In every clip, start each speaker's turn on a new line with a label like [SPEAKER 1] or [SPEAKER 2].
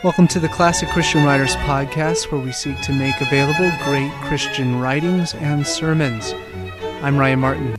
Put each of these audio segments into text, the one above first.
[SPEAKER 1] Welcome to the Classic Christian Writers Podcast, where we seek to make available great Christian writings and sermons. I'm Ryan Martin.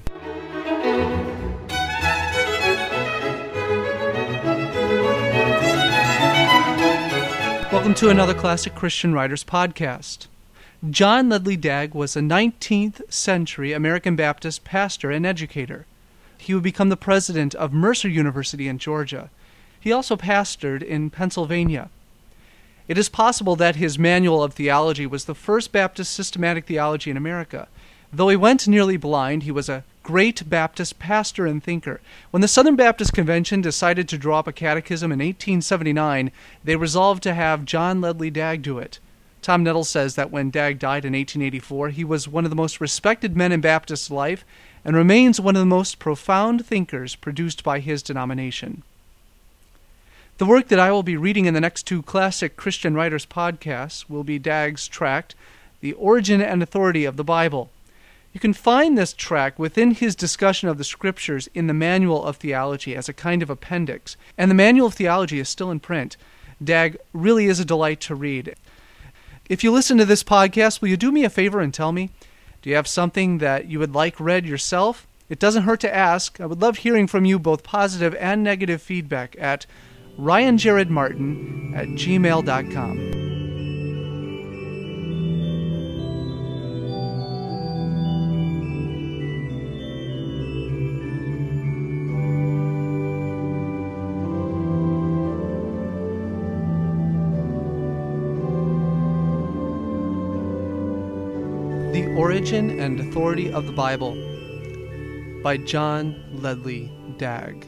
[SPEAKER 1] Welcome to another Classic Christian Writers Podcast. John Ledley Dagg was a 19th century American Baptist pastor and educator. He would become the president of Mercer University in Georgia. He also pastored in Pennsylvania. It is possible that his Manual of Theology was the first Baptist systematic theology in America. Though he went nearly blind, he was a great Baptist pastor and thinker. When the Southern Baptist Convention decided to draw up a catechism in 1879, they resolved to have John Ledley Dagg do it. Tom Nettles says that when Dagg died in 1884, he was one of the most respected men in Baptist life and remains one of the most profound thinkers produced by his denomination. The work that I will be reading in the next two Classic Christian Writers podcasts will be Dagg's tract, The Origin and Authority of the Bible. You can find this tract within his discussion of the Scriptures in the Manual of Theology as a kind of appendix, and the Manual of Theology is still in print. Dagg really is a delight to read. If you listen to this podcast, will you do me a favor and tell me? Do you have something that you would like read yourself? It doesn't hurt to ask. I would love hearing from you both positive and negative feedback at ryanjaredmartin@gmail.com. The Origin and Authority of the Bible by John Ledley Dagg.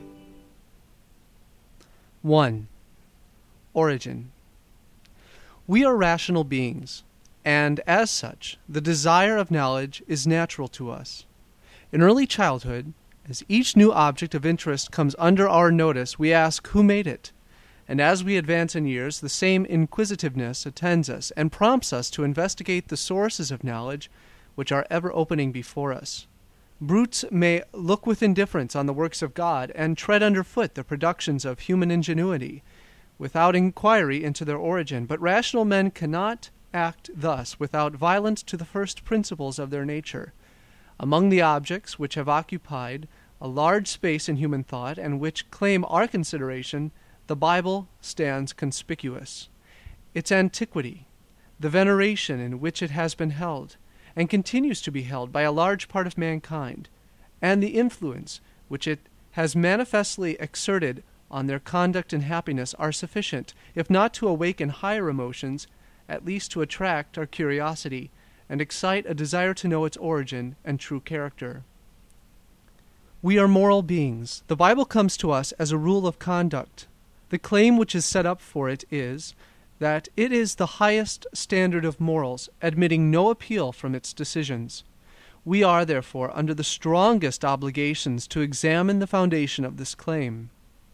[SPEAKER 1] 1. Origin. We are rational beings, and as such, the desire of knowledge is natural to us. In early childhood, as each new object of interest comes under our notice, we ask who made it, and as we advance in years, the same inquisitiveness attends us and prompts us to investigate the sources of knowledge which are ever opening before us. Brutes may look with indifference on the works of God and tread underfoot the productions of human ingenuity without inquiry into their origin, but rational men cannot act thus without violence to the first principles of their nature. Among the objects which have occupied a large space in human thought and which claim our consideration, the Bible stands conspicuous. Its antiquity, the veneration in which it has been held, and continues to be held by a large part of mankind, and the influence which it has manifestly exerted on their conduct and happiness are sufficient, if not to awaken higher emotions, at least to attract our curiosity and excite a desire to know its origin and true character. We are moral beings. The Bible comes to us as a rule of conduct. The claim which is set up for it is that it is the highest standard of morals, admitting no appeal from its decisions. We are, therefore, under the strongest obligations to examine the foundation of this claim.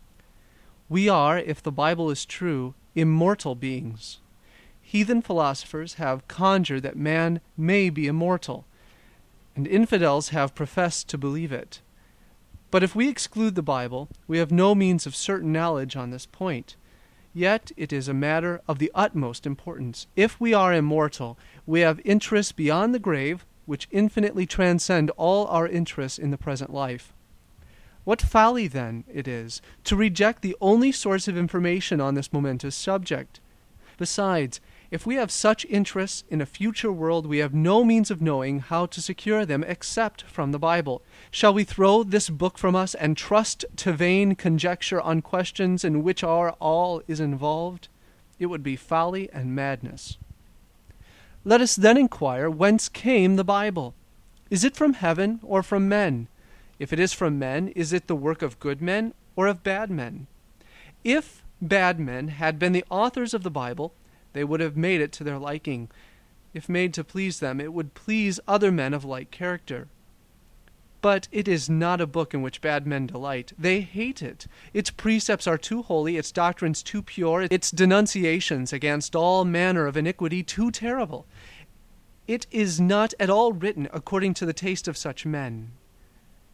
[SPEAKER 1] We are, if the Bible is true, immortal beings. Heathen philosophers have conjured that man may be immortal, and infidels have professed to believe it. But if we exclude the Bible, we have no means of certain knowledge on this point. Yet it is a matter of the utmost importance. If we are immortal, we have interests beyond the grave, which infinitely transcend all our interests in the present life. What folly, then, it is to reject the only source of information on this momentous subject. Besides, if we have such interests in a future world, we have no means of knowing how to secure them except from the Bible. Shall we throw this book from us and trust to vain conjecture on questions in which our all is involved? It would be folly and madness. Let us then inquire whence came the Bible. Is it from heaven or from men? If it is from men, is it the work of good men or of bad men? If bad men had been the authors of the Bible, they would have made it to their liking. If made to please them, it would please other men of like character. But it is not a book in which bad men delight. They hate it. Its precepts are too holy, its doctrines too pure, its denunciations against all manner of iniquity too terrible. It is not at all written according to the taste of such men.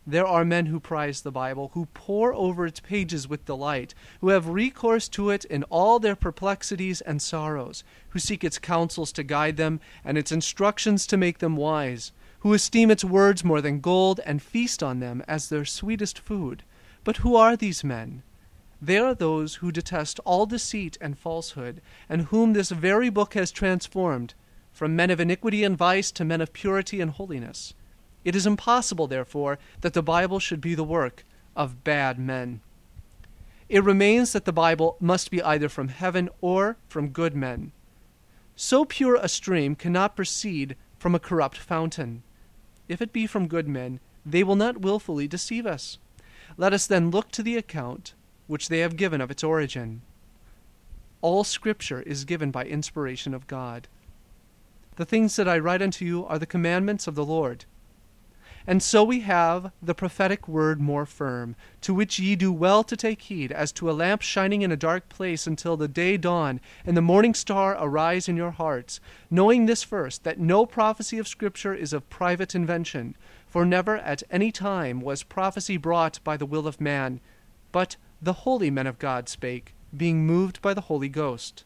[SPEAKER 1] There are men who prize the Bible, who pore over its pages with delight, who have recourse to it in all their perplexities and sorrows, who seek its counsels to guide them and its instructions to make them wise, who esteem its words more than gold and feast on them as their sweetest food. But who are these men? They are those who detest all deceit and falsehood, and whom this very book has transformed, from men of iniquity and vice to men of purity and holiness. It is impossible, therefore, that the Bible should be the work of bad men. It remains that the Bible must be either from heaven or from good men. So pure a stream cannot proceed from a corrupt fountain. If it be from good men, they will not willfully deceive us. Let us then look to the account which they have given of its origin. All Scripture is given by inspiration of God. The things that I write unto you are the commandments of the Lord. And so we have the prophetic word more firm, to which ye do well to take heed, as to a lamp shining in a dark place until the day dawn and the morning star arise in your hearts, knowing this first, that no prophecy of Scripture is of private invention, for never at any time was prophecy brought by the will of man, but the holy men of God spake, being moved by the Holy Ghost.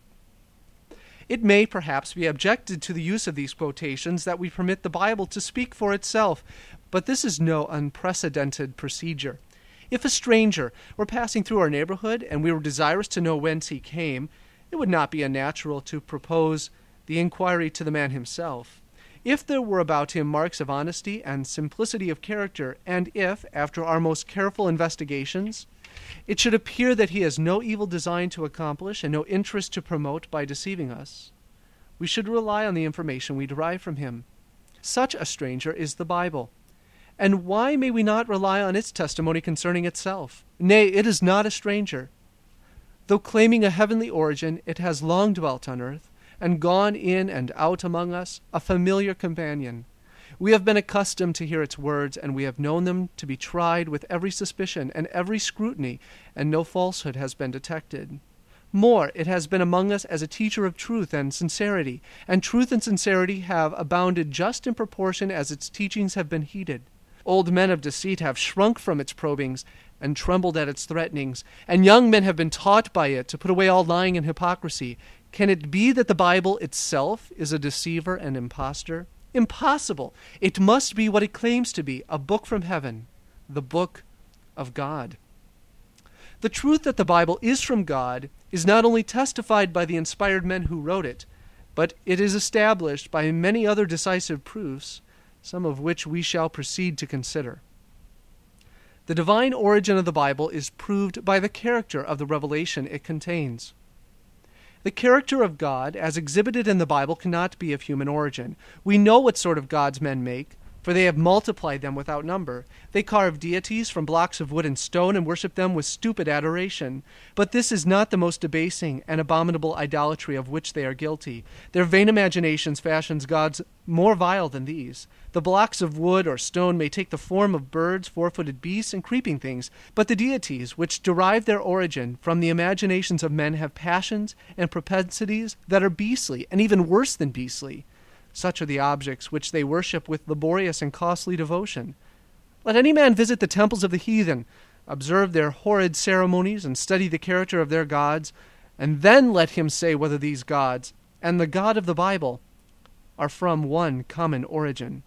[SPEAKER 1] It may perhaps be objected to the use of these quotations that we permit the Bible to speak for itself, but this is no unprecedented procedure. If a stranger were passing through our neighborhood and we were desirous to know whence he came, it would not be unnatural to propose the inquiry to the man himself. If there were about him marks of honesty and simplicity of character, and if, after our most careful investigations, it should appear that he has no evil design to accomplish and no interest to promote by deceiving us, we should rely on the information we derive from him. Such a stranger is the Bible. And why may we not rely on its testimony concerning itself? Nay, it is not a stranger. Though claiming a heavenly origin, it has long dwelt on earth, and gone in and out among us, a familiar companion. We have been accustomed to hear its words, and we have known them to be tried with every suspicion and every scrutiny, and no falsehood has been detected. More, it has been among us as a teacher of truth and sincerity, and truth and sincerity have abounded just in proportion as its teachings have been heeded. Old men of deceit have shrunk from its probings and trembled at its threatenings, and young men have been taught by it to put away all lying and hypocrisy. Can it be that the Bible itself is a deceiver and impostor? Impossible. It must be what it claims to be, a book from heaven, the book of God. The truth that the Bible is from God is not only testified by the inspired men who wrote it, but it is established by many other decisive proofs, some of which we shall proceed to consider. The divine origin of the Bible is proved by the character of the revelation it contains. The character of God, as exhibited in the Bible, cannot be of human origin. We know what sort of gods men make, for they have multiplied them without number. They carve deities from blocks of wood and stone and worship them with stupid adoration. But this is not the most debasing and abominable idolatry of which they are guilty. Their vain imaginations fashions gods more vile than these. The blocks of wood or stone may take the form of birds, four-footed beasts, and creeping things, but the deities which derive their origin from the imaginations of men have passions and propensities that are beastly, and even worse than beastly. Such are the objects which they worship with laborious and costly devotion. Let any man visit the temples of the heathen, observe their horrid ceremonies, and study the character of their gods, and then let him say whether these gods, and the God of the Bible, are from one common origin.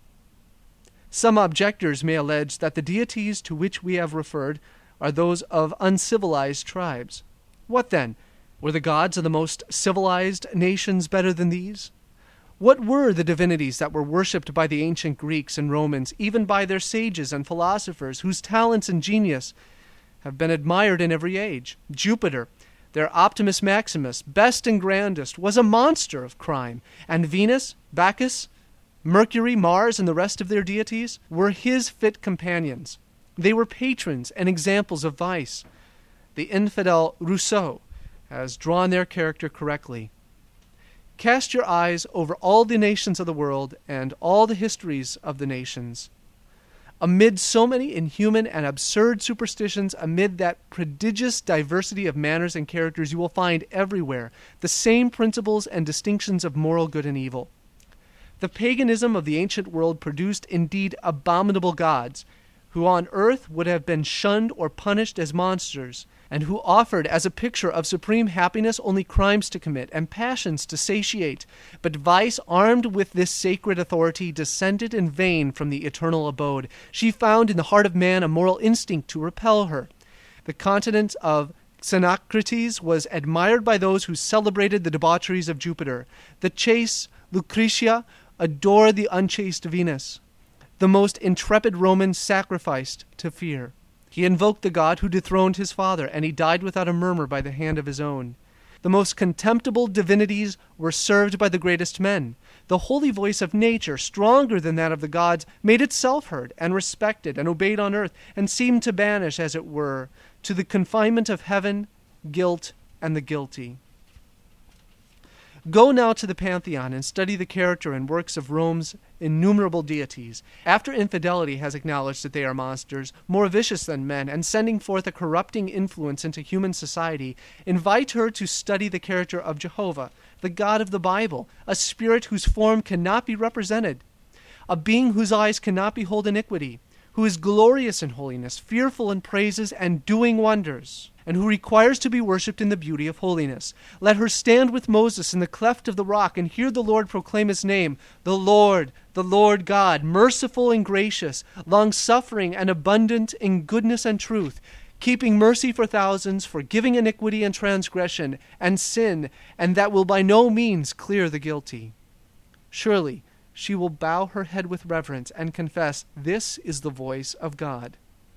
[SPEAKER 1] Some objectors may allege that the deities to which we have referred are those of uncivilized tribes. What then? Were the gods of the most civilized nations better than these? What were the divinities that were worshipped by the ancient Greeks and Romans, even by their sages and philosophers, whose talents and genius have been admired in every age? Jupiter, their Optimus Maximus, best and grandest, was a monster of crime, and Venus, Bacchus, Mercury, Mars, and the rest of their deities were his fit companions. They were patrons and examples of vice. The infidel Rousseau has drawn their character correctly. Cast your eyes over all the nations of the world and all the histories of the nations. Amid so many inhuman and absurd superstitions, amid that prodigious diversity of manners and characters, you will find everywhere the same principles and distinctions of moral good and evil. The paganism of the ancient world produced indeed abominable gods, who on earth would have been shunned or punished as monsters, and who offered as a picture of supreme happiness only crimes to commit and passions to satiate. But vice, armed with this sacred authority, descended in vain from the eternal abode. She found in the heart of man a moral instinct to repel her. The continent of Xenocrates was admired by those who celebrated the debaucheries of Jupiter. The chaste Lucretia adored the unchaste Venus. The most intrepid Roman sacrificed to fear. He invoked the god who dethroned his father, and he died without a murmur by the hand of his own. The most contemptible divinities were served by the greatest men. The holy voice of nature, stronger than that of the gods, made itself heard and respected and obeyed on earth, and seemed to banish, as it were, to the confinement of heaven, guilt, and the guilty. Go now to the Pantheon and study the character and works of Rome's innumerable deities. After infidelity has acknowledged that they are monsters, more vicious than men, and sending forth a corrupting influence into human society, invite her to study the character of Jehovah, the God of the Bible, a spirit whose form cannot be represented, a being whose eyes cannot behold iniquity, who is glorious in holiness, fearful in praises, and doing wonders, and who requires to be worshipped in the beauty of holiness. Let her stand with Moses in the cleft of the rock and hear the Lord proclaim his name, the Lord God, merciful and gracious, long-suffering and abundant in goodness and truth, keeping mercy for thousands, forgiving iniquity and transgression and sin, and that will by no means clear the guilty. Surely she will bow her head with reverence and confess, "This is the voice of God."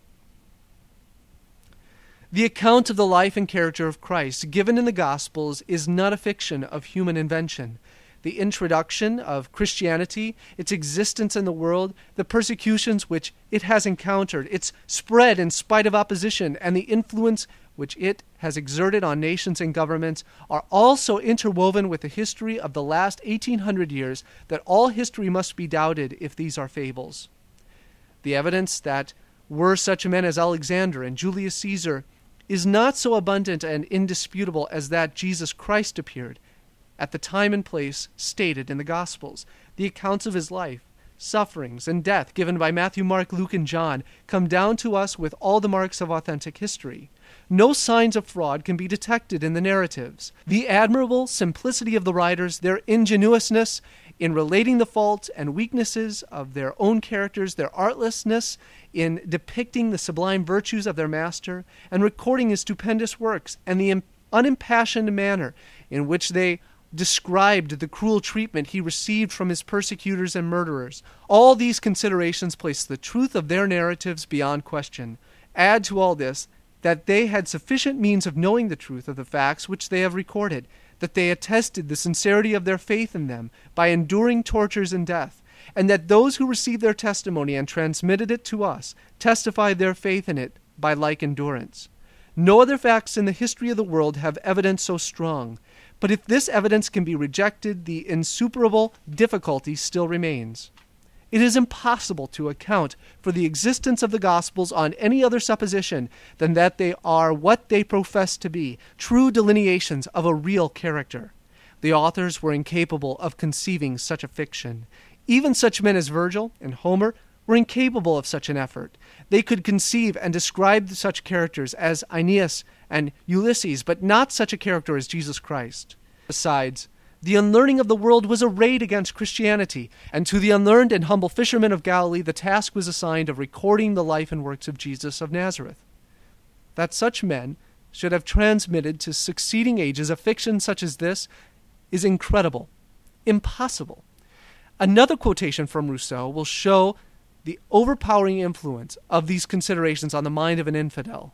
[SPEAKER 1] The account of the life and character of Christ given in the Gospels is not a fiction of human invention. The introduction of Christianity, its existence in the world, the persecutions which it has encountered, its spread in spite of opposition, and the influence which it has exerted on nations and governments are all so interwoven with the history of the last 1800 years that all history must be doubted if these are fables. The evidence that were such men as Alexander and Julius Caesar is not so abundant and indisputable as that Jesus Christ appeared at the time and place stated in the Gospels. The accounts of his life, sufferings, and death given by Matthew, Mark, Luke, and John come down to us with all the marks of authentic history. No signs of fraud can be detected in the narratives. The admirable simplicity of the writers, their ingenuousness in relating the faults and weaknesses of their own characters, their artlessness in depicting the sublime virtues of their master and recording his stupendous works, and the unimpassioned manner in which they described the cruel treatment he received from his persecutors and murderers. All these considerations place the truth of their narratives beyond question. Add to all this that they had sufficient means of knowing the truth of the facts which they have recorded, that they attested the sincerity of their faith in them by enduring tortures and death, and that those who received their testimony and transmitted it to us testified their faith in it by like endurance. No other facts in the history of the world have evidence so strong, but if this evidence can be rejected, the insuperable difficulty still remains. It is impossible to account for the existence of the Gospels on any other supposition than that they are what they profess to be, true delineations of a real character. The authors were incapable of conceiving such a fiction. Even such men as Virgil and Homer were incapable of such an effort. They could conceive and describe such characters as Aeneas and Ulysses, but not such a character as Jesus Christ. Besides, the unlearning of the world was arrayed against Christianity, and to the unlearned and humble fishermen of Galilee the task was assigned of recording the life and works of Jesus of Nazareth. That such men should have transmitted to succeeding ages a fiction such as this is incredible, impossible. Another quotation from Rousseau will show the overpowering influence of these considerations on the mind of an infidel.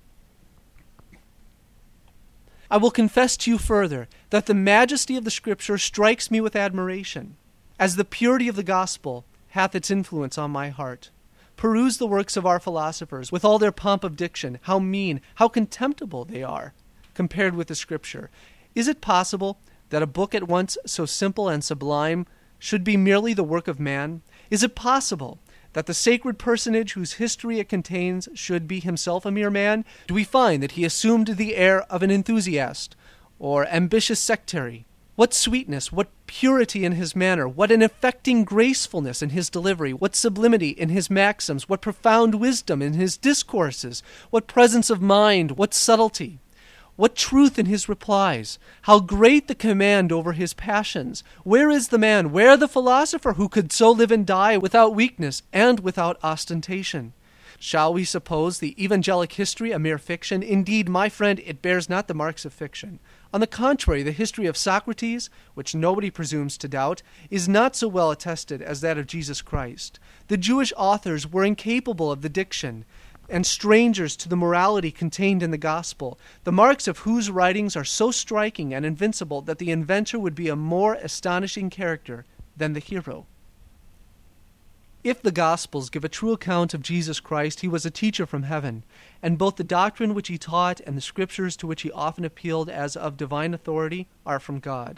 [SPEAKER 1] I will confess to you further that the majesty of the Scripture strikes me with admiration, as the purity of the gospel hath its influence on my heart. Peruse the works of our philosophers, with all their pomp of diction, how mean, how contemptible they are, compared with the Scripture. Is it possible that a book at once so simple and sublime should be merely the work of man? Is it possible that the sacred personage whose history it contains should be himself a mere man? Do we find that he assumed the air of an enthusiast or ambitious sectary, What sweetness, what purity in his manner, what an affecting gracefulness in his delivery, what sublimity in his maxims, what profound wisdom in his discourses, what presence of mind, what subtlety, what truth in his replies, how great the command over his passions. Where is the man, where the philosopher who could so live and die without weakness and without ostentation? Shall we suppose the evangelic history a mere fiction? Indeed, my friend, it bears not the marks of fiction. On the contrary, the history of Socrates, which nobody presumes to doubt, is not so well attested as that of Jesus Christ. The Jewish authors were incapable of the diction, and strangers to the morality contained in the gospel, the marks of whose writings are so striking and invincible that the inventor would be a more astonishing character than the hero. If the Gospels give a true account of Jesus Christ, he was a teacher from heaven, and both the doctrine which he taught and the scriptures to which he often appealed as of divine authority are from God.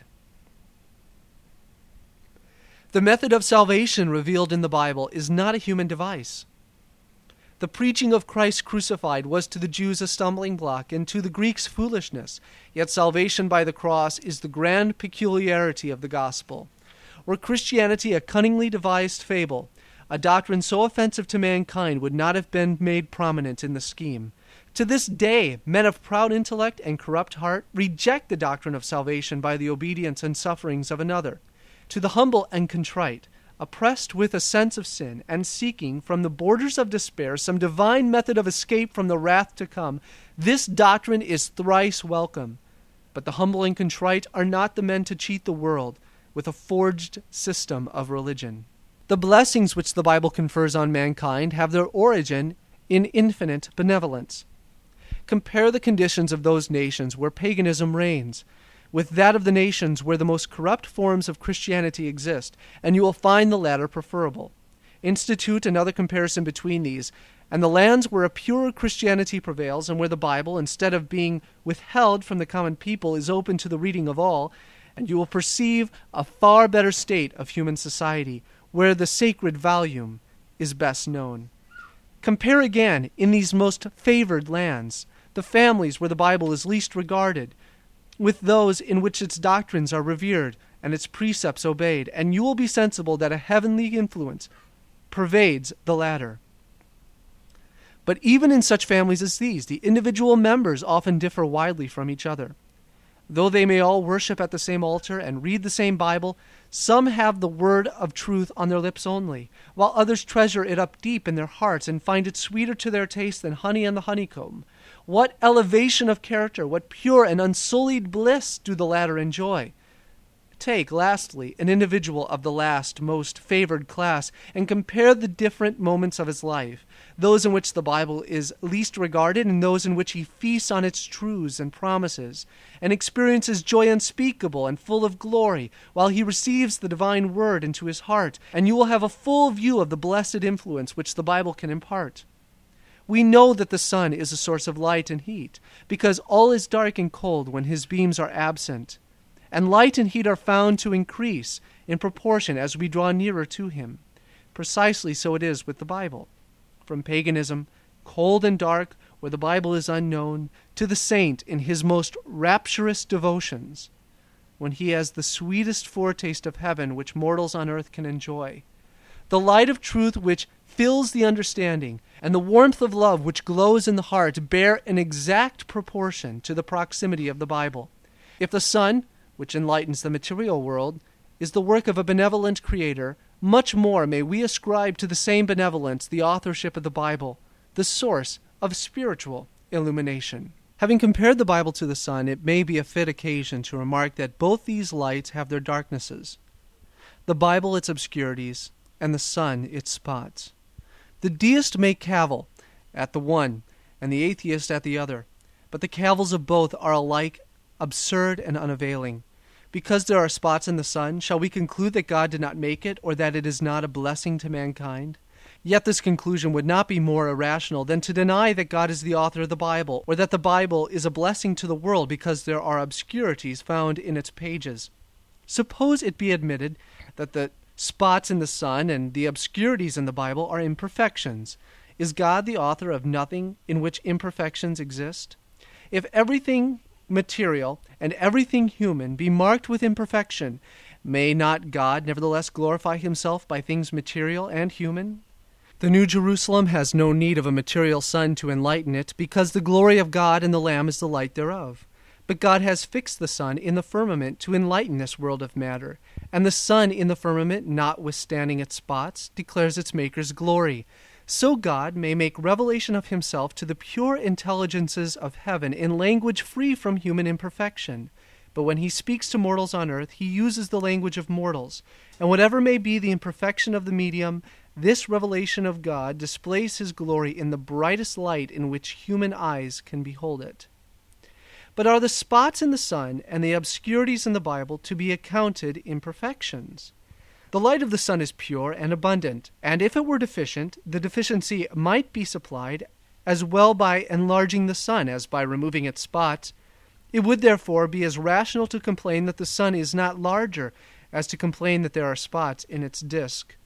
[SPEAKER 1] The method of salvation revealed in the Bible is not a human device. The preaching of Christ crucified was to the Jews a stumbling block and to the Greeks foolishness, yet salvation by the cross is the grand peculiarity of the gospel. Were Christianity a cunningly devised fable, a doctrine so offensive to mankind would not have been made prominent in the scheme. To this day, men of proud intellect and corrupt heart reject the doctrine of salvation by the obedience and sufferings of another. To the humble and contrite, oppressed with a sense of sin, and seeking from the borders of despair some divine method of escape from the wrath to come, this doctrine is thrice welcome. But the humble and contrite are not the men to cheat the world with a forged system of religion. The blessings which the Bible confers on mankind have their origin in infinite benevolence. Compare the conditions of those nations where paganism reigns with that of the nations where the most corrupt forms of Christianity exist, and you will find the latter preferable. Institute another comparison between these, and the lands where a purer Christianity prevails and where the Bible, instead of being withheld from the common people, is open to the reading of all, and you will perceive a far better state of human society, where the sacred volume is best known. Compare again, in these most favored lands, the families where the Bible is least regarded, with those in which its doctrines are revered and its precepts obeyed, and you will be sensible that a heavenly influence pervades the latter. But even in such families as these, the individual members often differ widely from each other. Though they may all worship at the same altar and read the same Bible, some have the word of truth on their lips only, while others treasure it up deep in their hearts and find it sweeter to their taste than honey on the honeycomb. What elevation of character, what pure and unsullied bliss do the latter enjoy! Take, lastly, an individual of the last, most favored class, and compare the different moments of his life, those in which the Bible is least regarded and those in which he feasts on its truths and promises, and experiences joy unspeakable and full of glory, while he receives the divine word into his heart, and you will have a full view of the blessed influence which the Bible can impart. We know that the sun is a source of light and heat, because all is dark and cold when his beams are absent. And light and heat are found to increase in proportion as we draw nearer to him. Precisely so it is with the Bible. From paganism, cold and dark, where the Bible is unknown, to the saint in his most rapturous devotions, when he has the sweetest foretaste of heaven which mortals on earth can enjoy. The light of truth which fills the understanding, and the warmth of love which glows in the heart bear an exact proportion to the proximity of the Bible. If the sun, which enlightens the material world, is the work of a benevolent Creator, much more may we ascribe to the same benevolence the authorship of the Bible, the source of spiritual illumination. Having compared the Bible to the sun, it may be a fit occasion to remark that both these lights have their darknesses, the Bible its obscurities, and the sun its spots. The deist may cavil at the one, and the atheist at the other, but the cavils of both are alike absurd and unavailing. Because there are spots in the sun, shall we conclude that God did not make it, or that it is not a blessing to mankind? Yet this conclusion would not be more irrational than to deny that God is the author of the Bible, or that the Bible is a blessing to the world because there are obscurities found in its pages. Suppose it be admitted that the spots in the sun and the obscurities in the Bible are imperfections. Is God the author of nothing in which imperfections exist? If everything material, and everything human be marked with imperfection, may not God nevertheless glorify himself by things material and human? The New Jerusalem has no need of a material sun to enlighten it, because the glory of God and the Lamb is the light thereof. But God has fixed the sun in the firmament to enlighten this world of matter, and the sun in the firmament, notwithstanding its spots, declares its Maker's glory. So God may make revelation of himself to the pure intelligences of heaven in language free from human imperfection. But when he speaks to mortals on earth, he uses the language of mortals, and whatever may be the imperfection of the medium, this revelation of God displays his glory in the brightest light in which human eyes can behold it. But are the spots in the sun and the obscurities in the Bible to be accounted imperfections? The light of the sun is pure and abundant, and if it were deficient, the deficiency might be supplied as well by enlarging the sun as by removing its spots. It would therefore be as rational to complain that the sun is not larger as to complain that there are spots in its disk.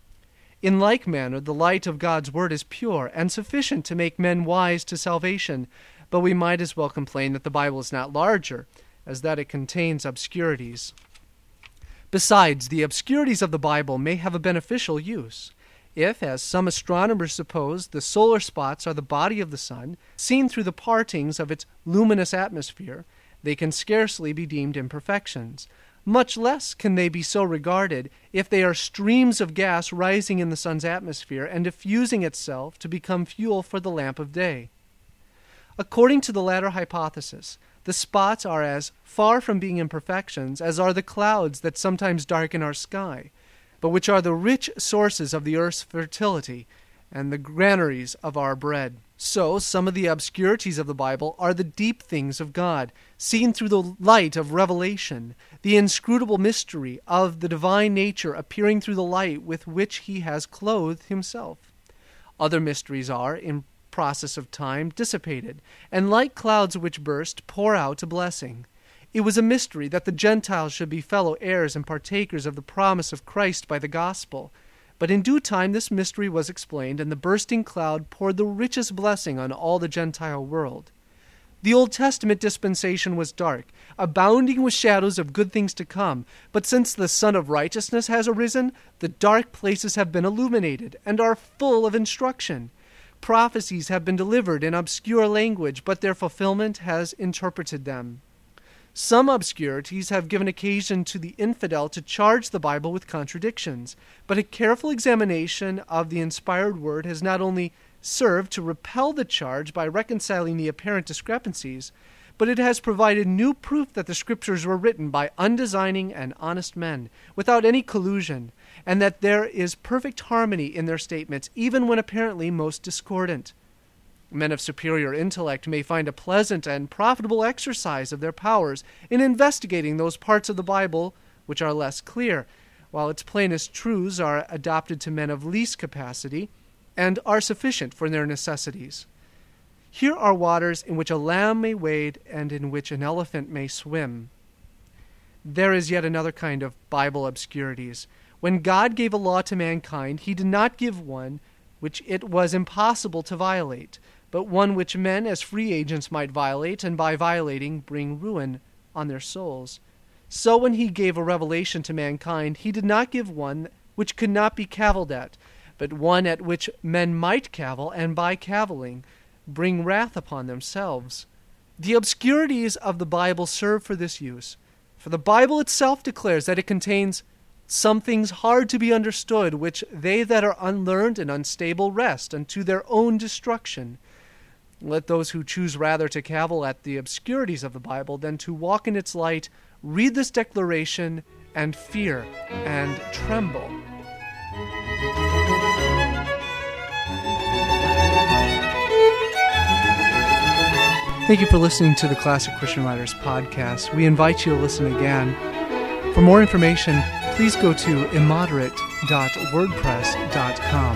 [SPEAKER 1] In like manner, the light of God's word is pure and sufficient to make men wise to salvation, but we might as well complain that the Bible is not larger, as that it contains obscurities. Besides, the obscurities of the Bible may have a beneficial use. If, as some astronomers suppose, the solar spots are the body of the sun, seen through the partings of its luminous atmosphere, they can scarcely be deemed imperfections. Much less can they be so regarded if they are streams of gas rising in the sun's atmosphere and diffusing itself to become fuel for the lamp of day. According to the latter hypothesis, the spots are as far from being imperfections as are the clouds that sometimes darken our sky, but which are the rich sources of the earth's fertility and the granaries of our bread. So some of the obscurities of the Bible are the deep things of God, seen through the light of revelation, the inscrutable mystery of the divine nature appearing through the light with which he has clothed himself. Other mysteries are, in process of time, dissipated, and like clouds which burst, pour out a blessing. It was a mystery that the Gentiles should be fellow heirs and partakers of the promise of Christ by the gospel. But in due time this mystery was explained, and the bursting cloud poured the richest blessing on all the Gentile world. The Old Testament dispensation was dark, abounding with shadows of good things to come. But since the Sun of Righteousness has arisen, the dark places have been illuminated, and are full of instruction. Prophecies have been delivered in obscure language, but their fulfillment has interpreted them. Some obscurities have given occasion to the infidel to charge the Bible with contradictions, but a careful examination of the inspired word has not only served to repel the charge by reconciling the apparent discrepancies, but it has provided new proof that the Scriptures were written by undesigning and honest men, without any collusion, and that there is perfect harmony in their statements, even when apparently most discordant. Men of superior intellect may find a pleasant and profitable exercise of their powers in investigating those parts of the Bible which are less clear, while its plainest truths are adopted to men of least capacity and are sufficient for their necessities. Here are waters in which a lamb may wade and in which an elephant may swim. There is yet another kind of Bible obscurities. When God gave a law to mankind, he did not give one which it was impossible to violate, but one which men as free agents might violate, and by violating bring ruin on their souls. So when he gave a revelation to mankind, he did not give one which could not be cavilled at, but one at which men might cavil, and by cavilling bring wrath upon themselves. The obscurities of the Bible serve for this use, for the Bible itself declares that it contains some things hard to be understood, which they that are unlearned and unstable wrest unto their own destruction. Let those who choose rather to cavil at the obscurities of the Bible than to walk in its light read this declaration and fear and tremble. Thank you for listening to the Classic Christian Writers podcast. We invite you to listen again. For more information, please go to immoderate.wordpress.com.